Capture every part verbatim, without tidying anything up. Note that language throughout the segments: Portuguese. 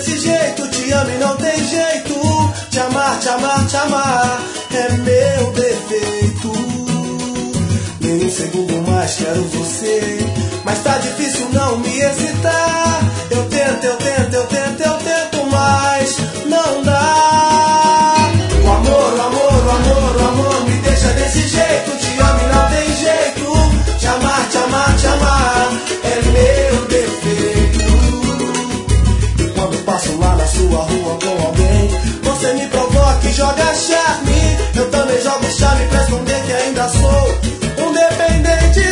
desse jeito, te amo e não tem jeito. Te amar, te amar, te amar é meu defeito. Nem um segundo mais quero você, mas tá difícil não me excitar. Eu tento, eu tento, eu tento, eu tento, mas não dá. O amor, o amor, o amor, o amor me deixa desse jeito. Te amo e não tem jeito. Te amar, te amar, te amar é meu defeito. E quando passo lá na sua rua com alguém, você me provoca e joga charme. Eu também jogo charme pra esconder que ainda sou um dependente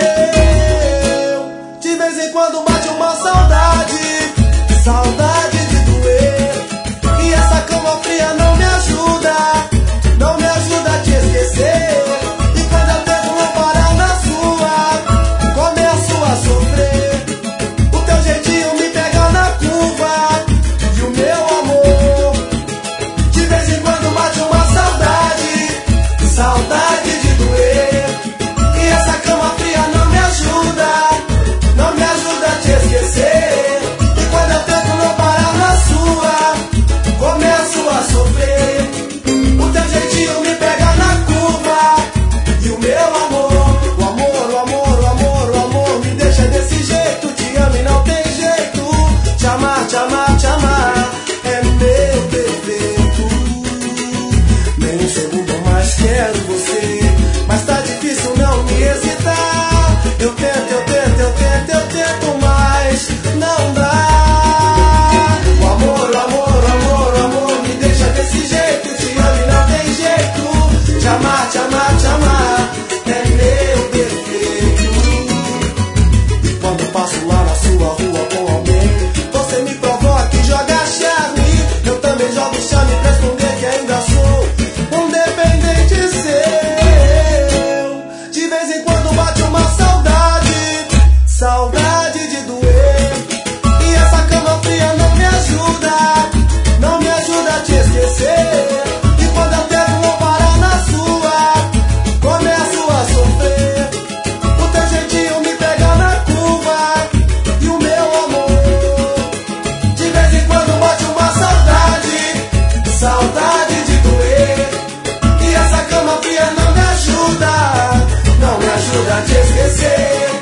seu. De vez em quando bate uma saudade, saudade de doer. E essa cama fria não me ajuda, não me ajuda a te esquecer. E quando eu tento não parar na sua, começo a sofrer. O teu jeitinho me pega na curva e o meu amor. De vez em quando bate uma saudade, saudade de doer. E essa cama fria não me ajuda, não me ajuda a te esquecer. E quando eu tento não parar na sua, começo a sofrer. O teu jeitinho me pega na curva e o meu amor. O amor, o amor, o amor, o amor me deixa desse jeito. Te amo e não tem jeito. Te amar, te amar, te amar é meu defeito. Nem um segundo mais quero você, mas tá difícil não me excitar. Eu tento, eu tento, eu tento, eu tento, mas não dá. O amor, o amor, o amor, o amor me deixa desse jeito. Te amo e não tem jeito. Te amar, te amar, te amar é meu defeito. E quando passo lá na sua rua com alguém, você me provoca e joga charme. Eu também jogo charme pra esconder que ainda sou um dependente seu. De vez em quando bate uma saudade, saudade de doer. E essa cama fria não me ajuda, não me ajuda a te esquecer. E quando eu tento não parar na sua, começo a sofrer. O teu jeitinho me pega na curva e o meu amor. De vez em quando bate uma saudade, saudade de doer. E essa cama fria não me ajuda, não me ajuda a te esquecer.